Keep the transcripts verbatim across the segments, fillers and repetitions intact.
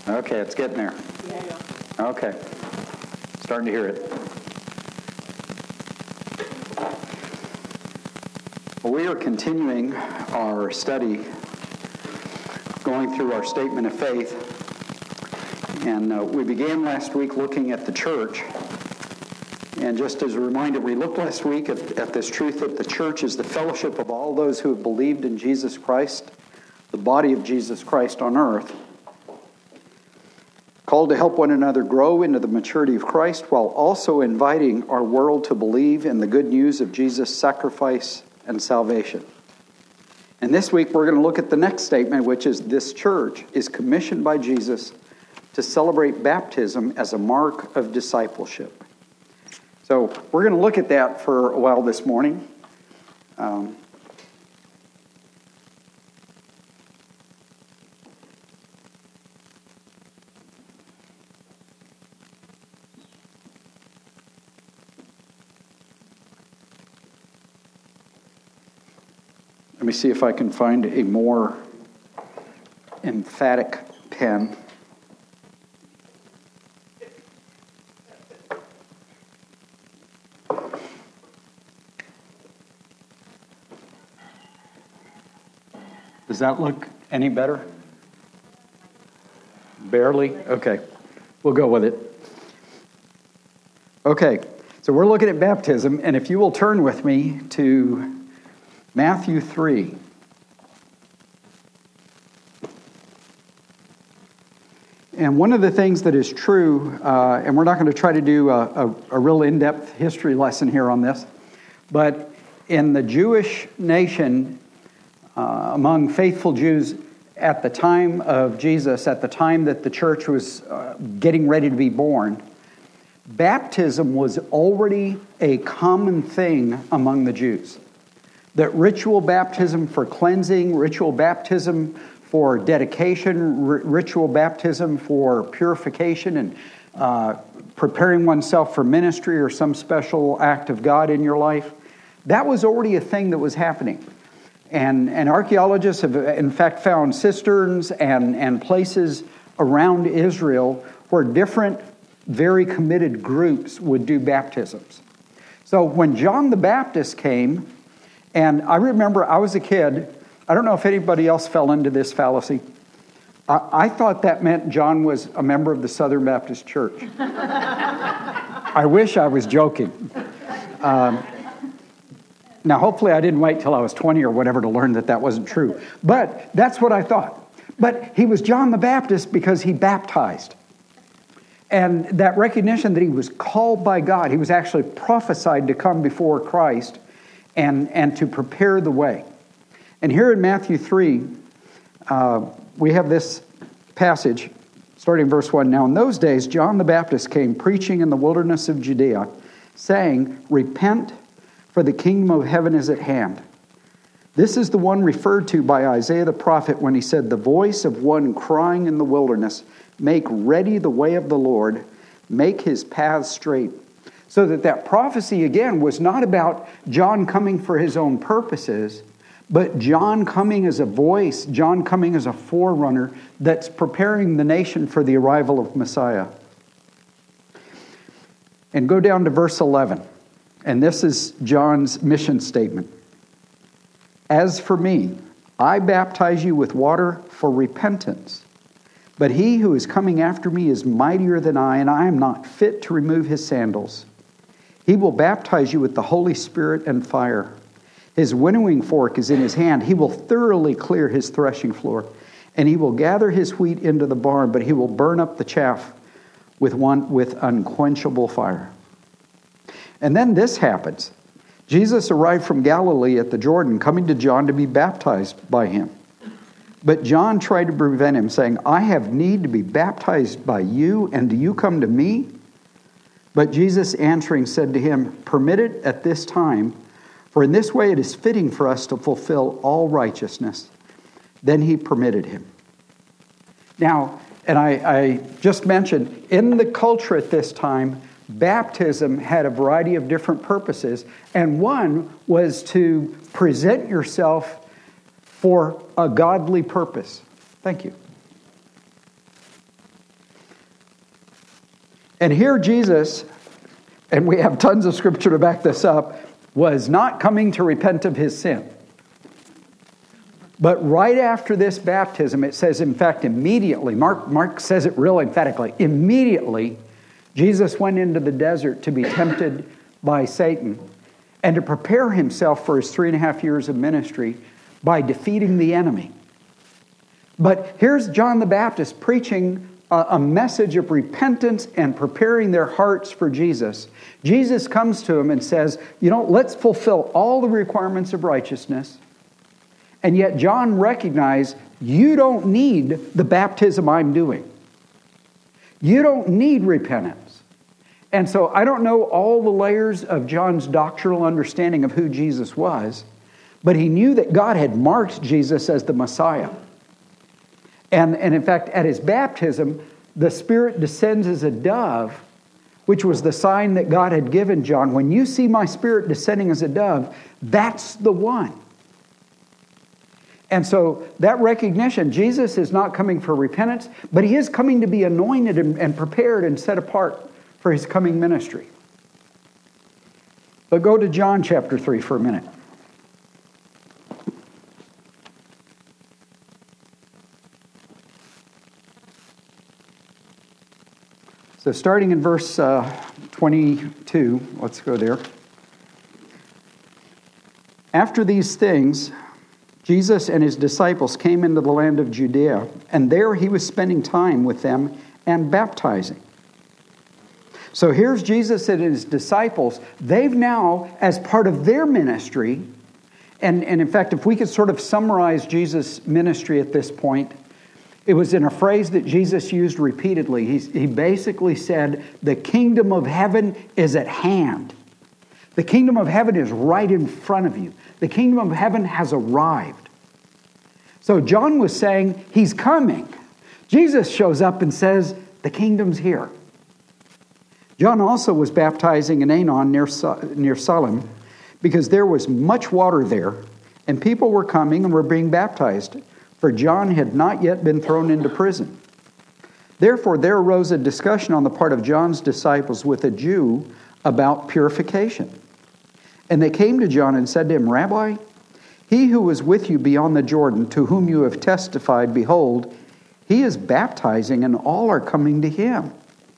Okay, it's getting there. Yeah. Okay. Starting to hear it. Well, we are continuing our study, going through our statement of faith. And uh, we began last week looking at the church. And just as a reminder, we looked last week at, at this truth that the church is the fellowship of all those who have believed in Jesus Christ, the body of Jesus Christ on earth, called to help one another grow into the maturity of Christ while also inviting our world to believe in the good news of Jesus' sacrifice and salvation. And this week we're going to look at the next statement, which is this church is commissioned by Jesus to celebrate baptism as a mark of discipleship. So we're going to look at that for a while this morning. Um, Let me see if I can find a more emphatic pen. Does that look any better? Barely? Okay. We'll go with it. Okay. So we're looking at baptism, and if you will turn with me to Matthew three. And one of the things that is true, uh, and we're not going to try to do a, a, a real in-depth history lesson here on this, but in the Jewish nation, uh, among faithful Jews at the time of Jesus, at the time that the church was uh, getting ready to be born, baptism was already a common thing among the Jews. That ritual baptism for cleansing, ritual baptism for dedication, r- ritual baptism for purification and uh, preparing oneself for ministry or some special act of God in your life, that was already a thing that was happening. And, and archaeologists have in fact found cisterns and, and places around Israel where different, very committed groups would do baptisms. So when John the Baptist came, and I remember I was a kid, I don't know if anybody else fell into this fallacy. I, I thought that meant John was a member of the Southern Baptist Church. I wish I was joking. Um, now, hopefully I didn't wait till I was twenty or whatever to learn that that wasn't true. But that's what I thought. But he was John the Baptist because he baptized. And that recognition that he was called by God, he was actually prophesied to come before Christ and, and to prepare the way. And here in Matthew three, uh, we have this passage, starting verse one. Now in those days, John the Baptist came preaching in the wilderness of Judea, saying, "Repent, for the kingdom of heaven is at hand." This is the one referred to by Isaiah the prophet when he said, "The voice of one crying in the wilderness, make ready the way of the Lord, make his paths straight." So that that prophecy, again, was not about John coming for his own purposes, but John coming as a voice, John coming as a forerunner that's preparing the nation for the arrival of Messiah. And go down to verse eleven. And this is John's mission statement. "As for me, I baptize you with water for repentance. But he who is coming after me is mightier than I, and I am not fit to remove his sandals. He will baptize you with the Holy Spirit and fire. His winnowing fork is in his hand. He will thoroughly clear his threshing floor, and he will gather his wheat into the barn, but he will burn up the chaff with one with unquenchable fire." And then this happens. Jesus arrived from Galilee at the Jordan, coming to John to be baptized by him. But John tried to prevent him, saying, "I have need to be baptized by you, and do you come to me?" But Jesus answering said to him, "Permit it at this time, for in this way it is fitting for us to fulfill all righteousness." Then he permitted him. Now, and I, I just mentioned, in the culture at this time, baptism had a variety of different purposes, and one was to present yourself for a godly purpose. Thank you. And here Jesus, and we have tons of scripture to back this up, was not coming to repent of his sin. But right after this baptism, it says, in fact, immediately, Mark, Mark says it real emphatically, immediately, Jesus went into the desert to be tempted by Satan and to prepare himself for his three and a half years of ministry by defeating the enemy. But here's John the Baptist preaching a, a message of repentance and preparing their hearts for Jesus. Jesus comes to him and says, you know, let's fulfill all the requirements of righteousness. And yet John recognized, you don't need the baptism I'm doing. You don't need repentance. And so I don't know all the layers of John's doctrinal understanding of who Jesus was, but he knew that God had marked Jesus as the Messiah. And, and in fact, at his baptism, the Spirit descends as a dove, which was the sign that God had given John. When you see my Spirit descending as a dove, that's the one. And so that recognition, Jesus is not coming for repentance, but he is coming to be anointed and, and prepared and set apart for his coming ministry. But go to John chapter three for a minute. So starting in verse uh, twenty-two, let's go there. After these things, Jesus and his disciples came into the land of Judea, and there he was spending time with them and baptizing. So here's Jesus and his disciples. They've now, as part of their ministry, and, and in fact, if we could sort of summarize Jesus' ministry at this point, it was in a phrase that Jesus used repeatedly. He, he basically said, the kingdom of heaven is at hand. The kingdom of heaven is right in front of you. The kingdom of heaven has arrived. So John was saying, he's coming. Jesus shows up and says, the kingdom's here. John also was baptizing in Aenon near, near Salim, because there was much water there, and people were coming and were being baptized, for John had not yet been thrown into prison. Therefore there arose a discussion on the part of John's disciples with a Jew about purification. And they came to John and said to him, Rabbi, he who was with you beyond the Jordan, to whom you have testified, behold, he is baptizing, and all are coming to him.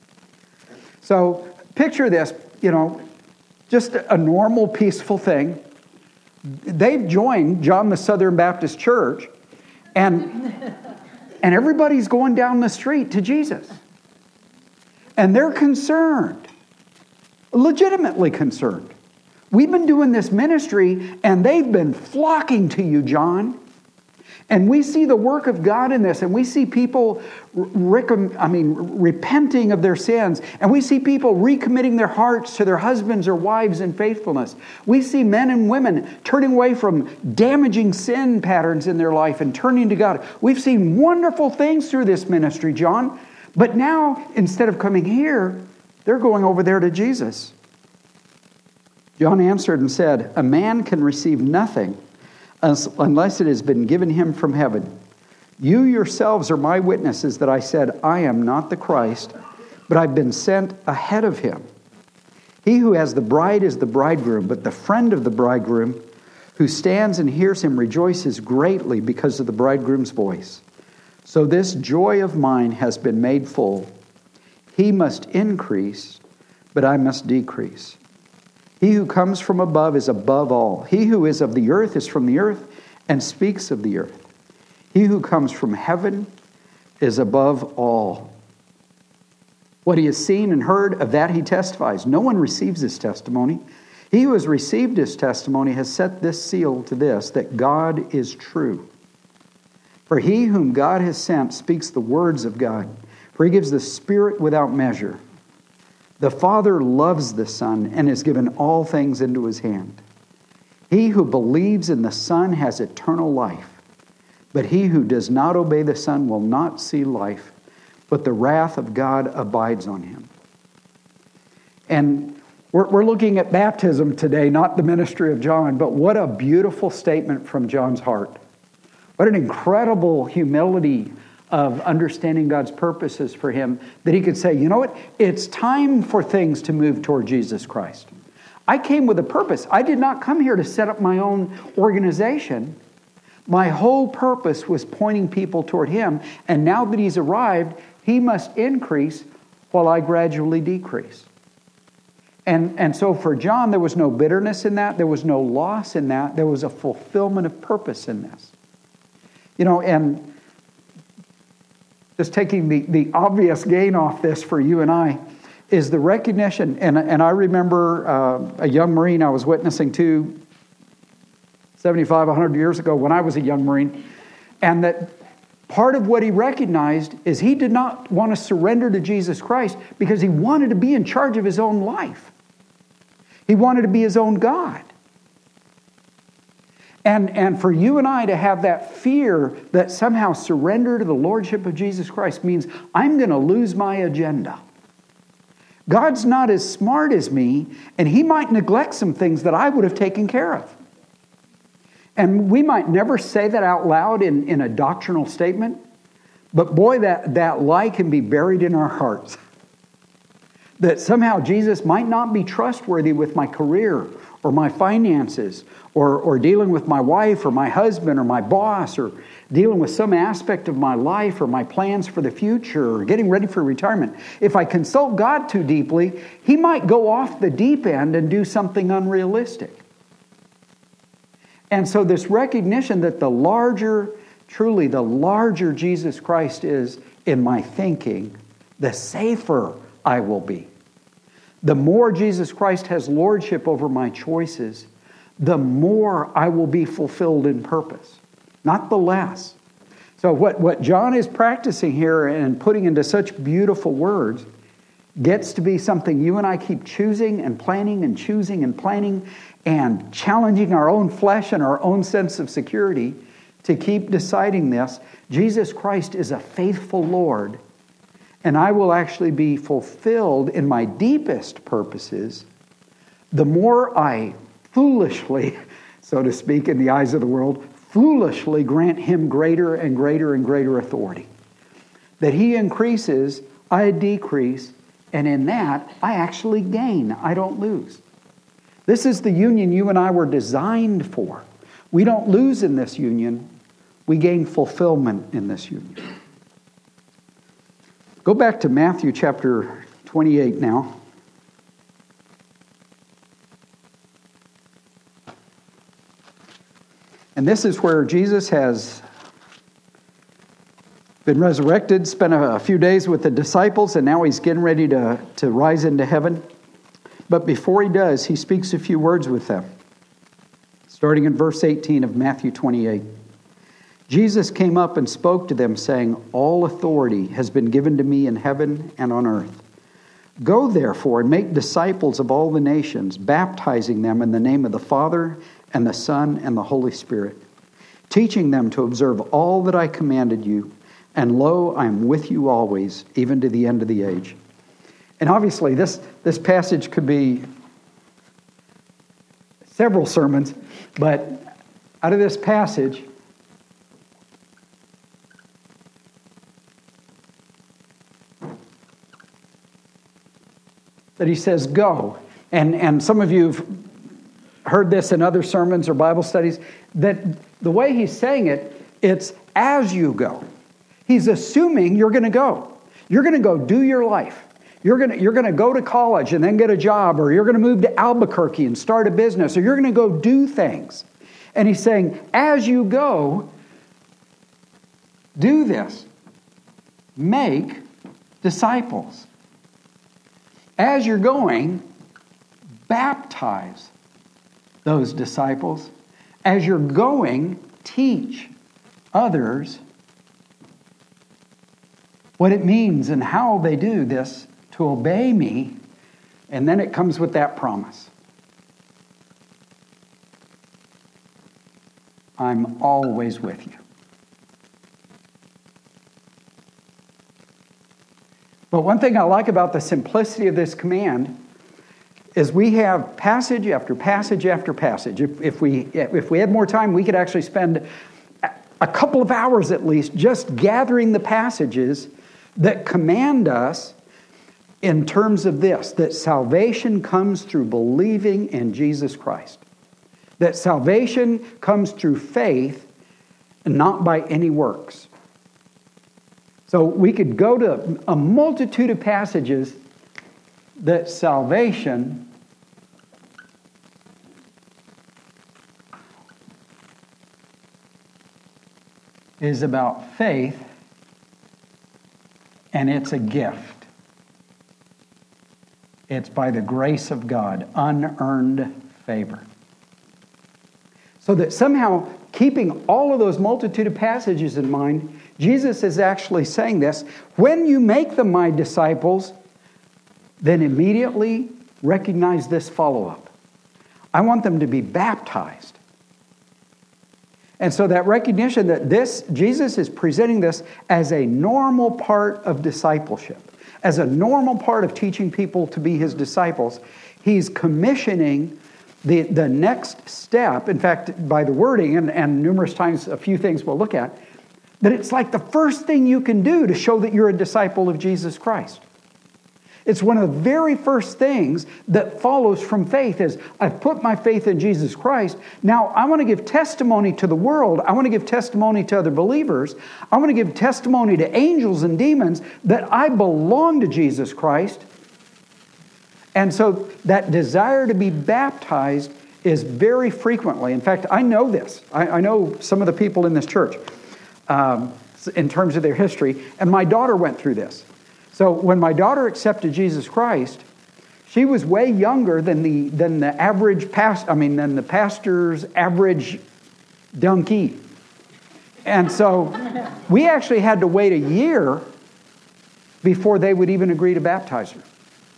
So picture this, you know, just a normal, peaceful thing. They've joined John the Southern Baptist Church, and, and everybody's going down the street to Jesus. And they're concerned, legitimately concerned. We've been doing this ministry, and they've been flocking to you, John. And we see the work of God in this, and we see people, I mean, repenting of their sins, and we see people recommitting their hearts to their husbands or wives in faithfulness. We see men and women turning away from damaging sin patterns in their life and turning to God. We've seen wonderful things through this ministry, John. But now, instead of coming here, they're going over there to Jesus. John answered and said, a man can receive nothing unless it has been given him from heaven. You yourselves are my witnesses that I said, I am not the Christ, but I've been sent ahead of him. He who has the bride is the bridegroom, but the friend of the bridegroom who stands and hears him rejoices greatly because of the bridegroom's voice. So this joy of mine has been made full. He must increase, but I must decrease. He who comes from above is above all. He who is of the earth is from the earth and speaks of the earth. He who comes from heaven is above all. What he has seen and heard, of that he testifies. No one receives his testimony. He who has received his testimony has set this seal to this, that God is true. For he whom God has sent speaks the words of God, for he gives the Spirit without measure. The Father loves the Son and has given all things into his hand. He who believes in the Son has eternal life, but he who does not obey the Son will not see life, but the wrath of God abides on him. And we're, we're looking at baptism today, not the ministry of John, but what a beautiful statement from John's heart. What an incredible humility of understanding God's purposes for him that he could say, you know what? It's time for things to move toward Jesus Christ. I came with a purpose. I did not come here to set up my own organization. My whole purpose was pointing people toward him. And now that he's arrived, he must increase while I gradually decrease. And, and so for John, there was no bitterness in that. There was no loss in that. There was a fulfillment of purpose in this. You know, and just taking the, the obvious gain off this for you and I is the recognition. And, and I remember uh, a young Marine I was witnessing to seventy-five, one hundred years ago when I was a young Marine. And that part of what he recognized is he did not want to surrender to Jesus Christ because he wanted to be in charge of his own life. He wanted to be his own God. And, and for you and I to have that fear that somehow surrender to the Lordship of Jesus Christ means I'm going to lose my agenda. God's not as smart as me, and he might neglect some things that I would have taken care of. And we might never say that out loud in, in a doctrinal statement, but boy, that, that lie can be buried in our hearts. That somehow Jesus might not be trustworthy with my career or my finances or, or dealing with my wife or my husband or my boss or dealing with some aspect of my life or my plans for the future or getting ready for retirement. If I consult God too deeply, he might go off the deep end and do something unrealistic. And so this recognition that the larger, truly the larger Jesus Christ is in my thinking, the safer I will be. The more Jesus Christ has lordship over my choices, the more I will be fulfilled in purpose, not the less. So what, what John is practicing here and putting into such beautiful words gets to be something you and I keep choosing and planning and choosing and planning and challenging our own flesh and our own sense of security to keep deciding this. Jesus Christ is a faithful Lord, and I will actually be fulfilled in my deepest purposes the more I foolishly, so to speak, in the eyes of the world, foolishly grant him greater and greater and greater authority. That he increases, I decrease, and in that, I actually gain. I don't lose. This is the union you and I were designed for. We don't lose in this union. We gain fulfillment in this union. Go back to Matthew chapter twenty-eight now. And this is where Jesus has been resurrected, spent a few days with the disciples, and now he's getting ready to, to rise into heaven. But before he does, he speaks a few words with them. Starting in verse eighteen of Matthew twenty-eight. Jesus came up and spoke to them, saying, "All authority has been given to me in heaven and on earth. Go therefore and make disciples of all the nations, baptizing them in the name of the Father and the Son and the Holy Spirit, teaching them to observe all that I commanded you. And lo, I am with you always, even to the end of the age." And obviously, this, this passage could be several sermons, but out of this passage, that he says, go. And, and some of you have heard this in other sermons or Bible studies, that the way he's saying it, it's as you go. He's assuming you're going to go. You're going to go do your life. You're going to, you're going to go to college and then get a job, or you're going to move to Albuquerque and start a business, or you're going to go do things. And he's saying, as you go, do this. Make disciples. As you're going, baptize those disciples. As you're going, teach others what it means and how they do this to obey me. And then it comes with that promise. I'm always with you. But one thing I like about the simplicity of this command is we have passage after passage after passage. If, if we if we had more time, we could actually spend a couple of hours at least just gathering the passages that command us in terms of this, that salvation comes through believing in Jesus Christ. That salvation comes through faith and not by any works. So we could go to a multitude of passages that salvation is about faith and it's a gift. It's by the grace of God, unearned favor. So that somehow, keeping all of those multitude of passages in mind, Jesus is actually saying this: when you make them my disciples, then immediately recognize this follow-up. I want them to be baptized. And so that recognition that this, Jesus is presenting this as a normal part of discipleship, as a normal part of teaching people to be his disciples. He's commissioning the, the next step, in fact, by the wording, and, and numerous times a few things we'll look at, that it's like the first thing you can do to show that you're a disciple of Jesus Christ. It's one of the very first things that follows from faith is, I've put my faith in Jesus Christ. Now I want to give testimony to the world. I want to give testimony to other believers. I want to give testimony to angels and demons that I belong to Jesus Christ. And so that desire to be baptized is very frequently. In fact, I know this. I, I know some of the people in this church um, in terms of their history. And my daughter went through this. So when my daughter accepted Jesus Christ, she was way younger than the than the average past. I mean, than the pastor's average donkey. And so we actually had to wait a year before they would even agree to baptize her.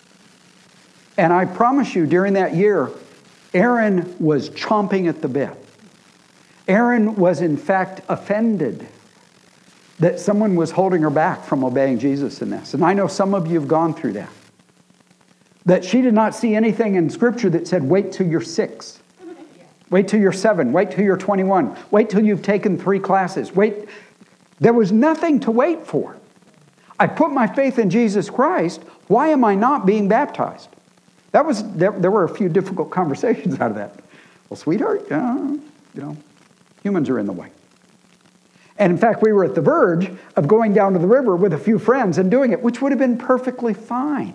And I promise you, during that year, Aaron was chomping at the bit. Aaron was in fact offended that someone was holding her back from obeying Jesus in this. And I know some of you have gone through that. That she did not see anything in Scripture that said, wait till you're six. Wait till you're seven. Wait till you're twenty-one. Wait till you've taken three classes. Wait. There was nothing to wait for. I put my faith in Jesus Christ. Why am I not being baptized? That was there, there were a few difficult conversations out of that. Well, sweetheart, uh, you know, humans are in the way. And in fact, we were at the verge of going down to the river with a few friends and doing it, which would have been perfectly fine.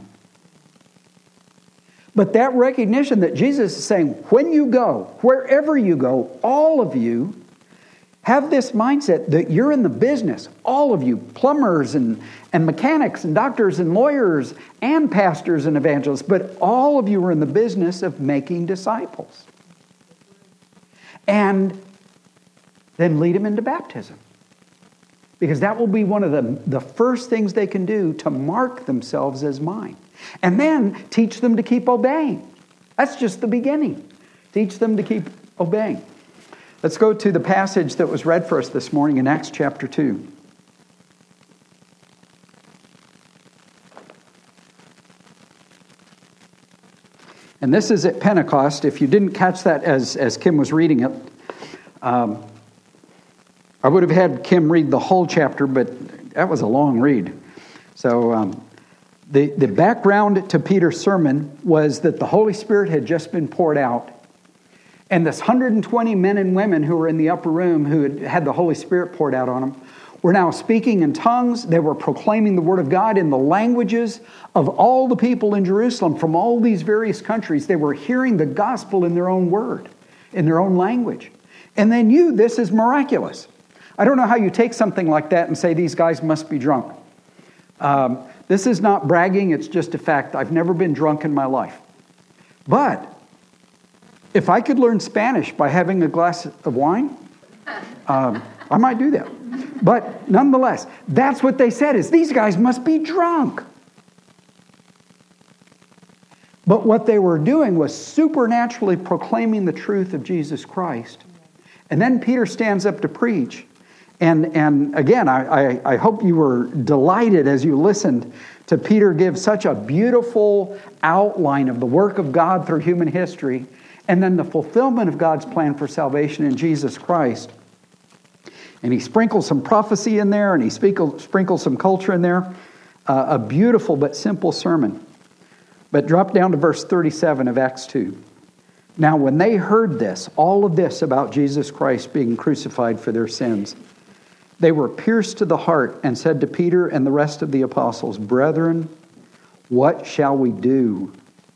But that recognition that Jesus is saying, when you go, wherever you go, all of you have this mindset that you're in the business. All of you, plumbers and, and mechanics and doctors and lawyers and pastors and evangelists, but all of you are in the business of making disciples. And then lead them into baptism. Because that will be one of the, the first things they can do to mark themselves as mine. And then teach them to keep obeying. That's just the beginning. Teach them to keep obeying. Let's go to the passage that was read for us this morning in Acts chapter two. And this is at Pentecost. If you didn't catch that as, as Kim was reading it, um, I would have had Kim read the whole chapter, but that was a long read. So um, the, the background to Peter's sermon was that the Holy Spirit had just been poured out. And this one hundred twenty men and women who were in the upper room who had had the Holy Spirit poured out on them were now speaking in tongues. They were proclaiming the Word of God in the languages of all the people in Jerusalem from all these various countries. They were hearing the gospel in their own word, in their own language. And they knew this is miraculous. I don't know how you take something like that and say these guys must be drunk. Um, this is not bragging, it's just a fact. I've never been drunk in my life. But if I could learn Spanish by having a glass of wine, um, I might do that. But nonetheless, that's what they said is these guys must be drunk. But what they were doing was supernaturally proclaiming the truth of Jesus Christ. And then Peter stands up to preach. And and again, I, I, I hope you were delighted as you listened to Peter give such a beautiful outline of the work of God through human history, and then the fulfillment of God's plan for salvation in Jesus Christ. And he sprinkles some prophecy in there, and he sprinkles, sprinkles some culture in there. Uh, a beautiful but simple sermon. But drop down to verse thirty-seven of Acts two. Now, when they heard this, all of this about Jesus Christ being crucified for their sins, they were pierced to the heart and said to Peter and the rest of the apostles, "Brethren, what shall we do?"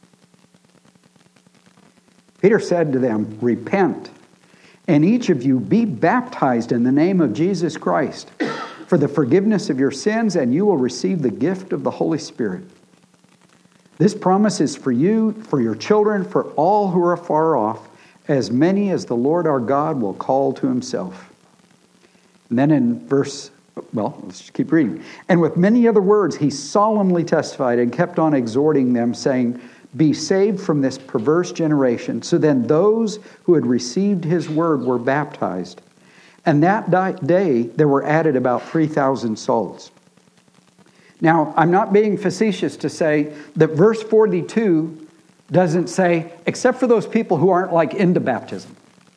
Peter said to them, "Repent, and each of you be baptized in the name of Jesus Christ for the forgiveness of your sins, and you will receive the gift of the Holy Spirit. This promise is for you, for your children, for all who are far off, as many as the Lord our God will call to himself." And then in verse, well, let's just keep reading. "And with many other words, he solemnly testified and kept on exhorting them, saying, 'Be saved from this perverse generation.' So then those who had received his word were baptized. And that day there were added about three thousand souls." Now, I'm not being facetious to say that verse forty-two doesn't say, except for those people who aren't like into baptism.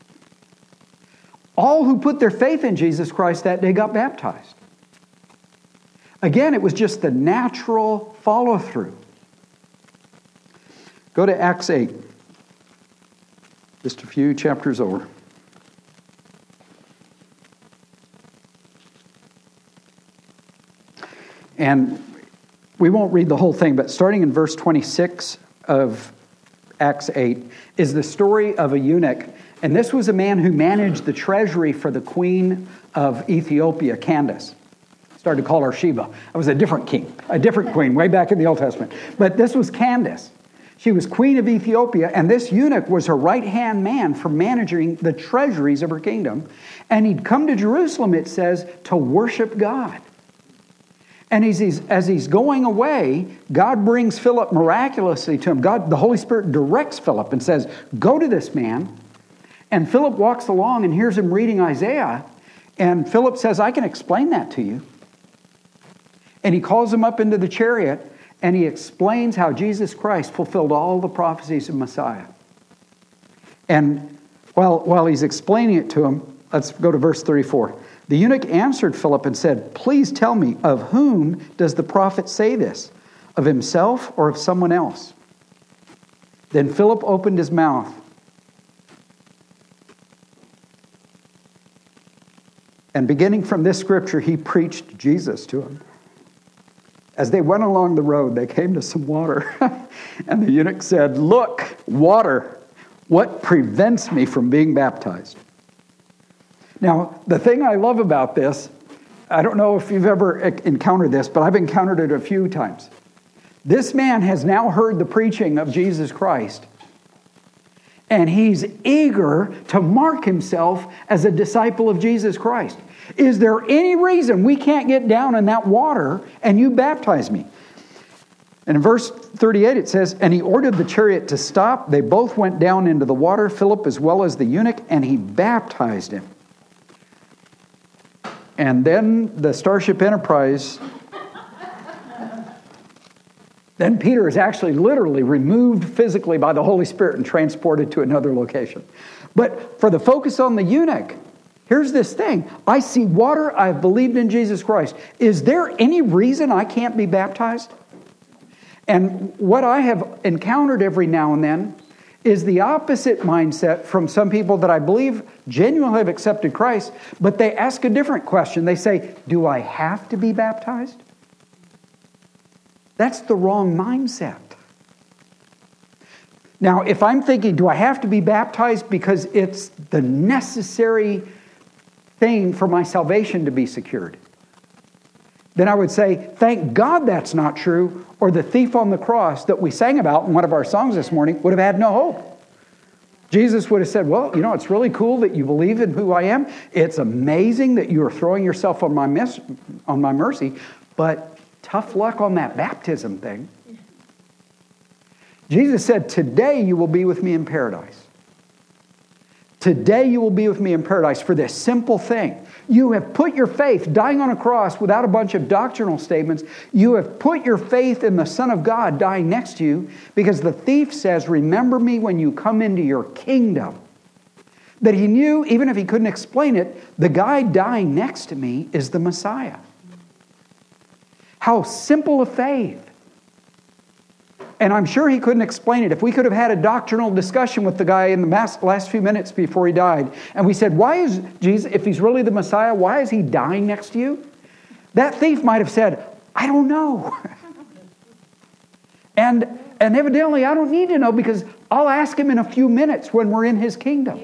All who put their faith in Jesus Christ that day got baptized. Again, it was just the natural follow-through. Go to Acts eight. Just a few chapters over. And we won't read the whole thing, but starting in verse twenty-six of Acts eight is the story of a eunuch. And this was a man who managed the treasury for the queen of Ethiopia, Candace. Started to call her Sheba. It was a different king, a different queen way back in the Old Testament. But this was Candace. She was queen of Ethiopia, and this eunuch was her right-hand man for managing the treasuries of her kingdom. And he'd come to Jerusalem, it says, to worship God. And as he's, as he's going away, God brings Philip miraculously to him. God, the Holy Spirit directs Philip and says, "Go to this man." And Philip walks along and hears him reading Isaiah. And Philip says, "I can explain that to you." And he calls him up into the chariot and he explains how Jesus Christ fulfilled all the prophecies of Messiah. And while, while he's explaining it to him, let's go to verse thirty-four. "The eunuch answered Philip and said, 'Please tell me, of whom does the prophet say this? Of himself or of someone else?' Then Philip opened his mouth. And beginning from this scripture, he preached Jesus to him. As they went along the road, they came to some water. And the eunuch said, 'Look, water, what prevents me from being baptized?'" Now, the thing I love about this, I don't know if you've ever encountered this, but I've encountered it a few times. This man has now heard the preaching of Jesus Christ, and he's eager to mark himself as a disciple of Jesus Christ. Is there any reason we can't get down in that water and you baptize me? And in verse thirty-eight it says, "And he ordered the chariot to stop. They both went down into the water, Philip as well as the eunuch, and he baptized him." And then the Starship Enterprise, then Peter is actually literally removed physically by the Holy Spirit and transported to another location. But for the focus on the eunuch, here's this thing. I see water. I've believed in Jesus Christ. Is there any reason I can't be baptized? And what I have encountered every now and then is the opposite mindset from some people that I believe genuinely have accepted Christ, but they ask a different question. They say, "Do I have to be baptized?" That's the wrong mindset. Now, if I'm thinking, do I have to be baptized because it's the necessary thing for my salvation to be secured, then I would say, thank God that's not true, or the thief on the cross that we sang about in one of our songs this morning would have had no hope. Jesus would have said, well, you know, it's really cool that you believe in who I am. It's amazing that you are throwing yourself on my mes- on my mercy, but tough luck on that baptism thing. Jesus said, today you will be with me in paradise. Today you will be with me in paradise for this simple thing. You have put your faith, dying on a cross without a bunch of doctrinal statements. You have put your faith in the Son of God dying next to you, because the thief says, remember me when you come into your kingdom. that he knew, even if he couldn't explain it, the guy dying next to me is the Messiah. How simple a faith. And I'm sure he couldn't explain it. If we could have had a doctrinal discussion with the guy in the last few minutes before he died, and we said, why is Jesus, if he's really the Messiah, why is he dying next to you? That thief might have said, I don't know. and, and evidently, I don't need to know because I'll ask him in a few minutes when we're in his kingdom.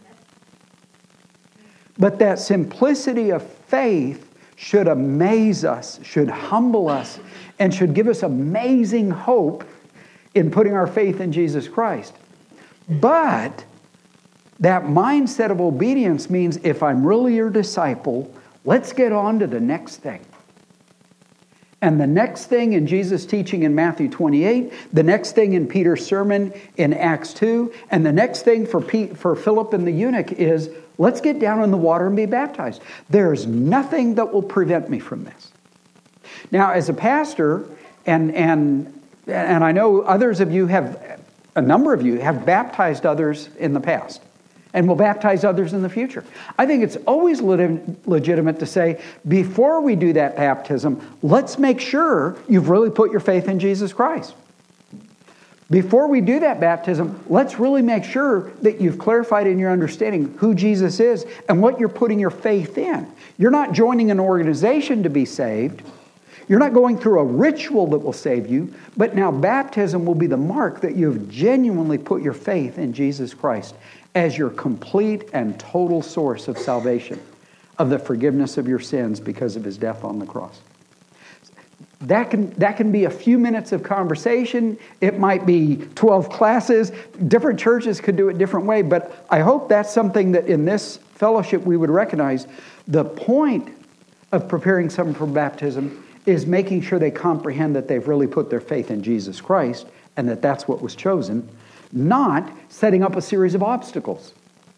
But that simplicity of faith should amaze us, should humble us, and should give us amazing hope in putting our faith in Jesus Christ. But that mindset of obedience means if I'm really your disciple, let's get on to the next thing. And the next thing in Jesus' teaching in Matthew twenty-eight, the next thing in Peter's sermon in Acts two, and the next thing for Pete, for Philip and the eunuch is, let's get down in the water and be baptized. There's nothing that will prevent me from this. Now, as a pastor, and and and I know others of you have, a number of you have baptized others in the past and will baptize others in the future. I think it's always legitimate to say, before we do that baptism, let's make sure you've really put your faith in Jesus Christ. Before we do that baptism, let's really make sure that you've clarified in your understanding who Jesus is and what you're putting your faith in. You're not joining an organization to be saved. You're not going through a ritual that will save you, but now baptism will be the mark that you have genuinely put your faith in Jesus Christ as your complete and total source of salvation, of the forgiveness of your sins because of his death on the cross. That can, that can be a few minutes of conversation. It might be twelve classes. Different churches could do it different way, but I hope that's something that in this fellowship we would recognize. The point of preparing someone for baptism is making sure they comprehend that they've really put their faith in Jesus Christ and that that's what was chosen, not setting up a series of obstacles.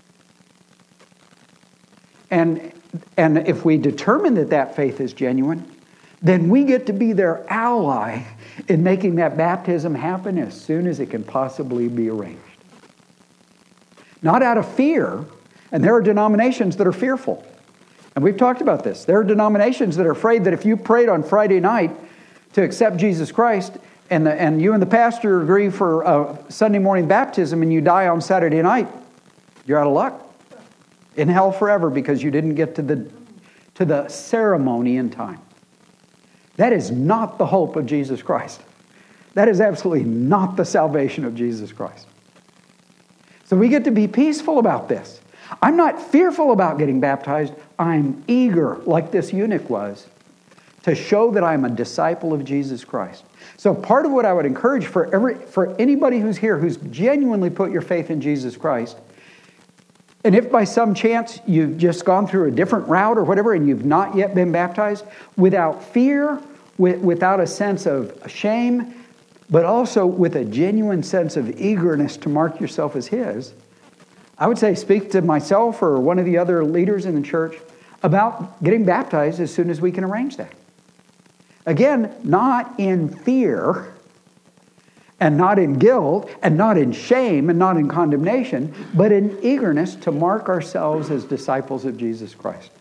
And, and if we determine that that faith is genuine, then we get to be their ally in making that baptism happen as soon as it can possibly be arranged. Not out of fear, and there are denominations that are fearful. And we've talked about this. There are denominations that are afraid that if you prayed on Friday night to accept Jesus Christ, and, the, and you and the pastor agree for a Sunday morning baptism, and you die on Saturday night, you're out of luck. In hell forever because you didn't get to the, to the ceremony in time. That is not the hope of Jesus Christ. That is absolutely not the salvation of Jesus Christ. So we get to be peaceful about this. I'm not fearful about getting baptized. I'm eager, like this eunuch was, to show that I'm a disciple of Jesus Christ. So part of what I would encourage for every for anybody who's here who's genuinely put your faith in Jesus Christ, and if by some chance you've just gone through a different route or whatever and you've not yet been baptized, without fear, with, without a sense of shame, but also with a genuine sense of eagerness to mark yourself as his, I would say speak to myself or one of the other leaders in the church about getting baptized as soon as we can arrange that. Again, not in fear, and not in guilt, and not in shame, and not in condemnation, but in eagerness to mark ourselves as disciples of Jesus Christ.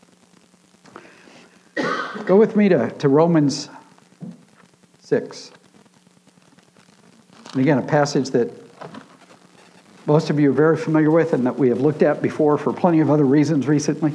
Go with me to, to Romans six. And again, a passage that most of you are very familiar with and that we have looked at before for plenty of other reasons recently.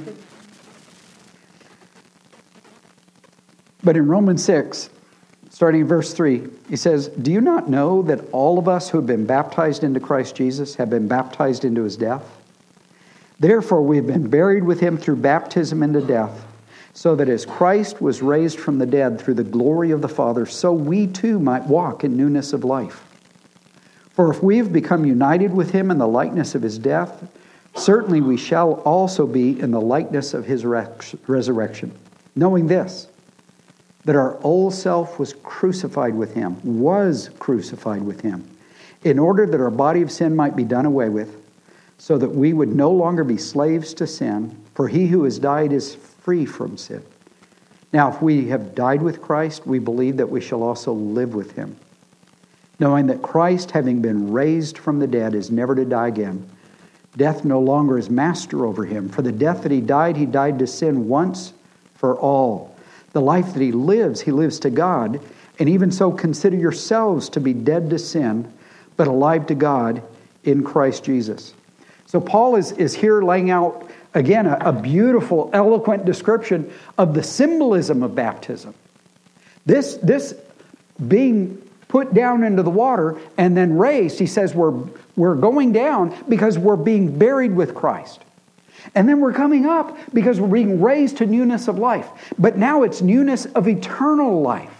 But in Romans six, starting in verse three, he says, "Do you not know that all of us who have been baptized into Christ Jesus have been baptized into his death? Therefore we have been buried with him through baptism into death, so that as Christ was raised from the dead through the glory of the Father, so we too might walk in newness of life. For if we have become united with him in the likeness of his death, certainly we shall also be in the likeness of his resurrection, knowing this, that our old self was crucified with him, was crucified with him, in order that our body of sin might be done away with, so that we would no longer be slaves to sin, for he who has died is free from sin. Now, if we have died with Christ, we believe that we shall also live with him, knowing that Christ, having been raised from the dead, is never to die again. Death no longer is master over him. For the death that he died, he died to sin once for all. The life that he lives, he lives to God. And even so, consider yourselves to be dead to sin, but alive to God in Christ Jesus. So Paul is, is here laying out, again, a, a beautiful, eloquent description of the symbolism of baptism. This, this being put down into the water and then raised, he says we're, we're going down because we're being buried with Christ. And then we're coming up because we're being raised to newness of life. But now it's newness of eternal life.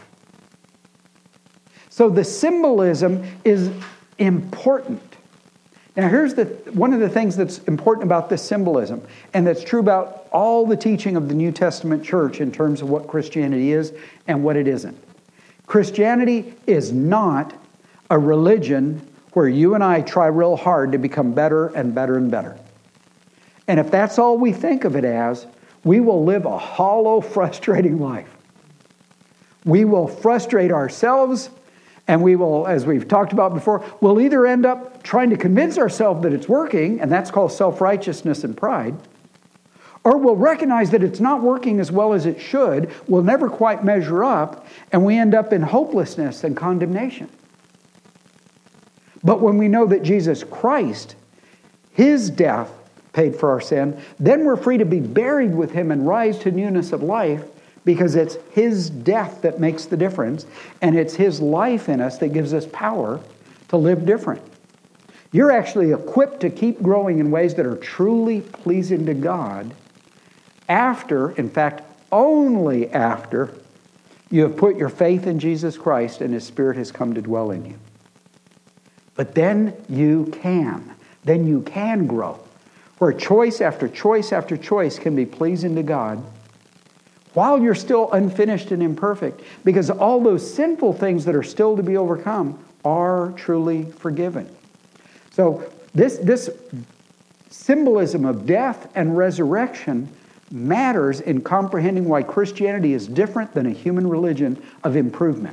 So the symbolism is important. Now here's the one of the things that's important about this symbolism, and that's true about all the teaching of the New Testament church in terms of what Christianity is and what it isn't. Christianity is not a religion where you and I try real hard to become better and better and better. And if that's all we think of it as, we will live a hollow, frustrating life. We will frustrate ourselves, and we will, as we've talked about before, we'll either end up trying to convince ourselves that it's working, and that's called self-righteousness and pride, or we'll recognize that it's not working as well as it should, we'll never quite measure up, and we end up in hopelessness and condemnation. But when we know that Jesus Christ, His death paid for our sin, then we're free to be buried with Him and rise to newness of life, because it's His death that makes the difference, and it's His life in us that gives us power to live different. You're actually equipped to keep growing in ways that are truly pleasing to God after, in fact, only after you have put your faith in Jesus Christ and His Spirit has come to dwell in you. But then you can. Then you can grow. Where choice after choice after choice can be pleasing to God while you're still unfinished and imperfect, because all those sinful things that are still to be overcome are truly forgiven. So this, this symbolism of death and resurrection matters in comprehending why Christianity is different than a human religion of improvement.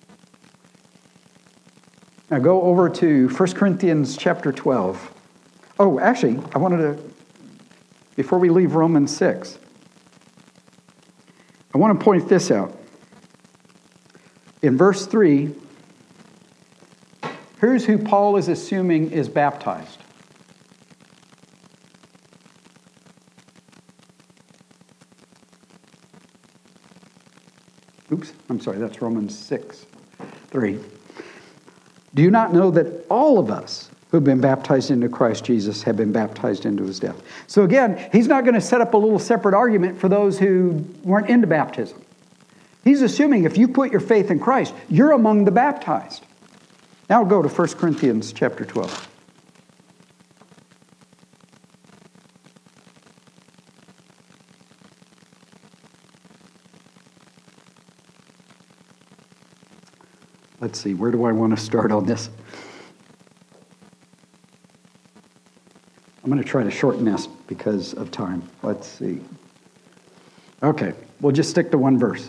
Now go over to First Corinthians chapter twelve. Oh, actually, I wanted to, before we leave Romans six, I want to point this out. In verse three, here's who Paul is assuming is baptized. Oops, I'm sorry, that's Romans six, three. Do you not know that all of us who've been baptized into Christ Jesus have been baptized into His death? So again, he's not going to set up a little separate argument for those who weren't into baptism. He's assuming if you put your faith in Christ, you're among the baptized. Now go to First Corinthians chapter twelve. Let's see, where do I want to start on this? I'm going to try to shorten this because of time. Let's see. Okay, we'll just stick to one verse.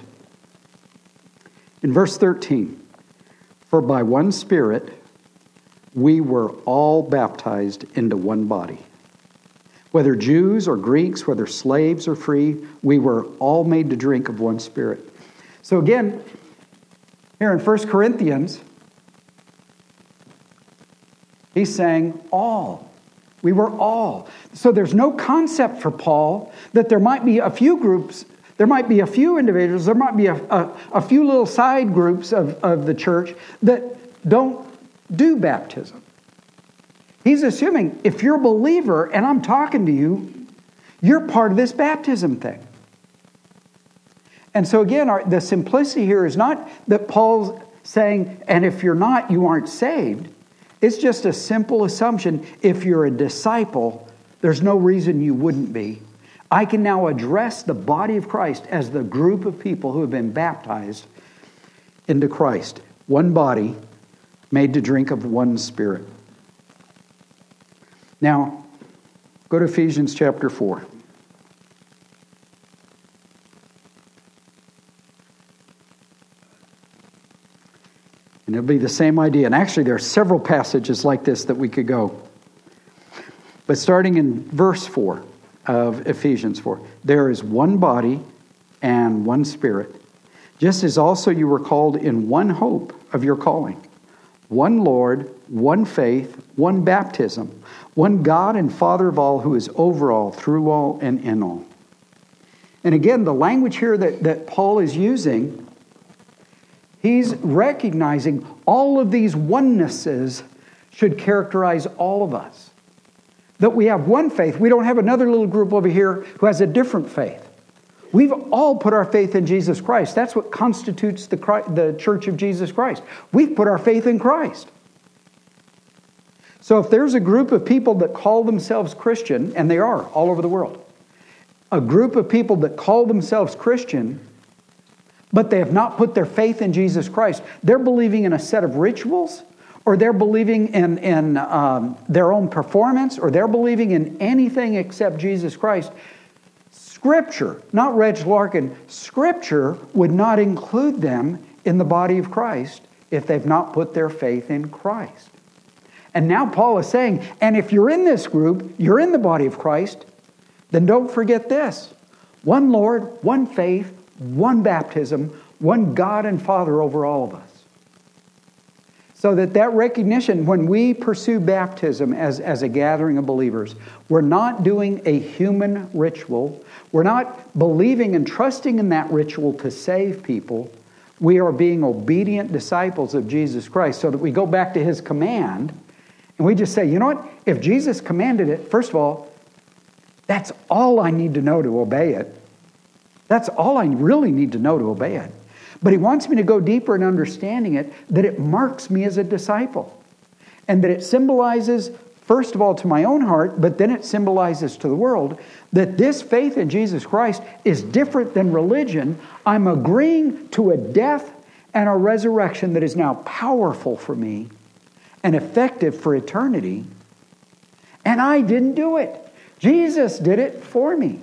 In verse thirteen, for by one Spirit we were all baptized into one body. Whether Jews or Greeks, whether slaves or free, we were all made to drink of one Spirit. So again, here in First Corinthians, he's saying all. We were all. So there's no concept for Paul that there might be a few groups, there might be a few individuals, there might be a, a, a few little side groups of, of the church that don't do baptism. He's assuming if you're a believer and I'm talking to you, you're part of this baptism thing. And so again, our, the simplicity here is not that Paul's saying, and if you're not, you aren't saved. It's just a simple assumption. If you're a disciple, there's no reason you wouldn't be. I can now address the body of Christ as the group of people who have been baptized into Christ. One body, made to drink of one Spirit. Now, go to Ephesians chapter four. And it'll be the same idea. And actually, there are several passages like this that we could go. But starting in verse four of Ephesians four, there is one body and one Spirit, just as also you were called in one hope of your calling. One Lord, one faith, one baptism, one God and Father of all, who is over all, through all, and in all. And again, the language here that, that Paul is using, he's recognizing all of these onenesses should characterize all of us. That we have one faith. We don't have another little group over here who has a different faith. We've all put our faith in Jesus Christ. That's what constitutes the, Christ, the Church of Jesus Christ. We've put our faith in Christ. So if there's a group of people that call themselves Christian, and they are all over the world, a group of people that call themselves Christian, but they have not put their faith in Jesus Christ, they're believing in a set of rituals, or they're believing in, in um, their own performance, or they're believing in anything except Jesus Christ. Scripture, not Reg Larkin, Scripture would not include them in the body of Christ if they've not put their faith in Christ. And now Paul is saying, and if you're in this group, you're in the body of Christ, then don't forget this. One Lord, one faith, one baptism, one God and Father over all of us. So that that recognition, when we pursue baptism as, as a gathering of believers, we're not doing a human ritual. We're not believing and trusting in that ritual to save people. We are being obedient disciples of Jesus Christ, so that we go back to His command and we just say, you know what? If Jesus commanded it, first of all, that's all I need to know to obey it. That's all I really need to know to obey it. But He wants me to go deeper in understanding it, that it marks me as a disciple. And that it symbolizes, first of all, to my own heart, but then it symbolizes to the world, that this faith in Jesus Christ is different than religion. I'm agreeing to a death and a resurrection that is now powerful for me and effective for eternity. And I didn't do it. Jesus did it for me.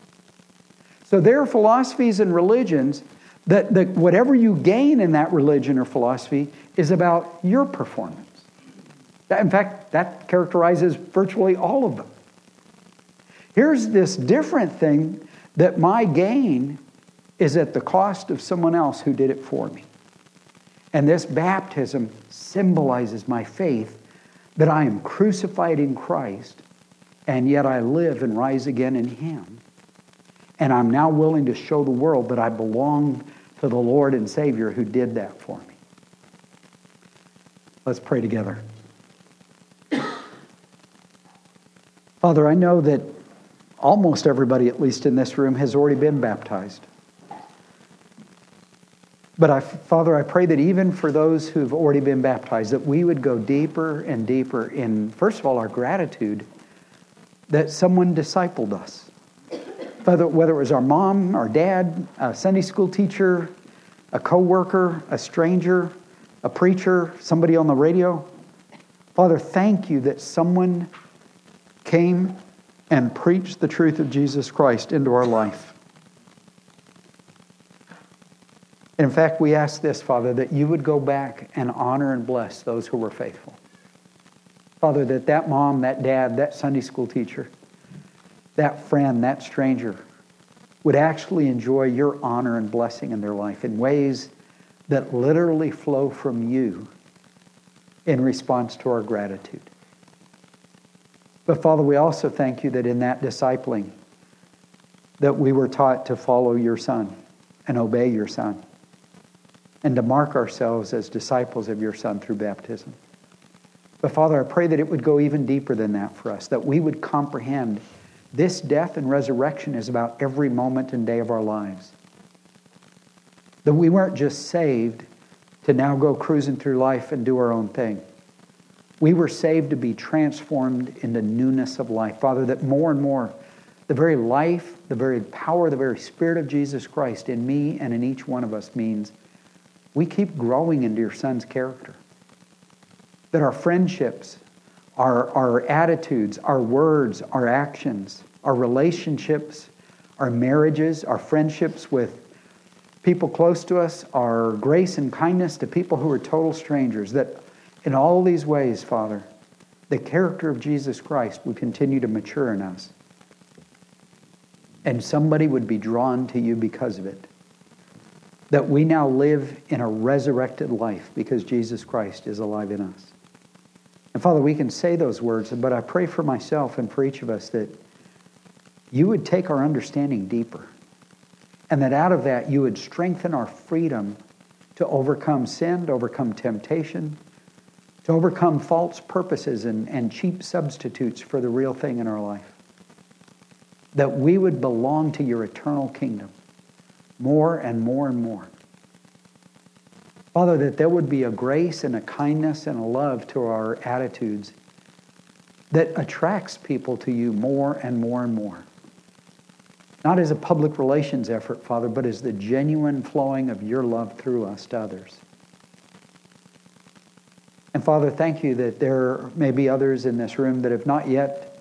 So there are philosophies and religions that, that whatever you gain in that religion or philosophy is about your performance. In fact, that characterizes virtually all of them. Here's this different thing, that my gain is at the cost of someone else who did it for me. And this baptism symbolizes my faith that I am crucified in Christ, and yet I live and rise again in Him. And I'm now willing to show the world that I belong to the Lord and Savior who did that for me. Let's pray together. Father, I know that almost everybody, at least in this room, has already been baptized. But I, Father, I pray that even for those who've already been baptized, that we would go deeper and deeper in, first of all, our gratitude that someone discipled us. Whether, whether it was our mom, our dad, a Sunday school teacher, a co-worker, a stranger, a preacher, somebody on the radio. Father, thank you that someone came and preached the truth of Jesus Christ into our life. In fact, we ask this, Father, that you would go back and honor and bless those who were faithful. Father, that that mom, that dad, that Sunday school teacher, that friend, that stranger would actually enjoy your honor and blessing in their life in ways that literally flow from you in response to our gratitude. But Father, we also thank you that in that discipling, that we were taught to follow your Son and obey your Son, and to mark ourselves as disciples of your Son through baptism. But Father, I pray that it would go even deeper than that for us, that we would comprehend this death and resurrection is about every moment and day of our lives. That we weren't just saved to now go cruising through life and do our own thing. We were saved to be transformed into newness of life. Father, that more and more, the very life, the very power, the very Spirit of Jesus Christ in me and in each one of us means we keep growing into your Son's character. That our friendships, Our, our attitudes, our words, our actions, our relationships, our marriages, our friendships with people close to us, our grace and kindness to people who are total strangers, that in all these ways, Father, the character of Jesus Christ would continue to mature in us. And somebody would be drawn to you because of it. That we now live in a resurrected life because Jesus Christ is alive in us. And Father, we can say those words, but I pray for myself and for each of us that you would take our understanding deeper. And that out of that you would strengthen our freedom to overcome sin, to overcome temptation, to overcome false purposes and, and cheap substitutes for the real thing in our life. That we would belong to your eternal kingdom more and more and more. Father, that there would be a grace and a kindness and a love to our attitudes that attracts people to you more and more and more. Not as a public relations effort, Father, but as the genuine flowing of your love through us to others. And Father, thank you that there may be others in this room that have not yet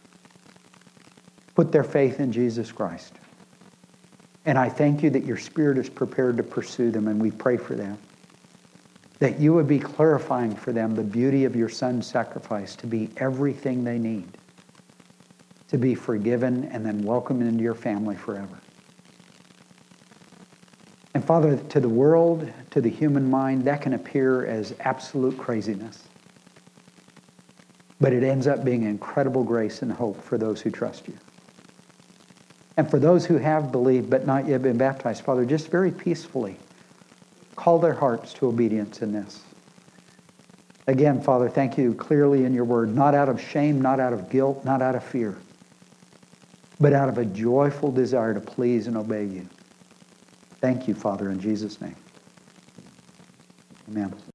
put their faith in Jesus Christ. And I thank you that your Spirit is prepared to pursue them, and we pray for them. That you would be clarifying for them the beauty of your Son's sacrifice to be everything they need. To be forgiven and then welcomed into your family forever. And Father, to the world, to the human mind, that can appear as absolute craziness. But it ends up being incredible grace and hope for those who trust you. And for those who have believed but not yet been baptized, Father, just very peacefully call their hearts to obedience in this. Again, Father, thank you clearly in your word, not out of shame, not out of guilt, not out of fear, but out of a joyful desire to please and obey you. Thank you, Father, in Jesus' name. Amen.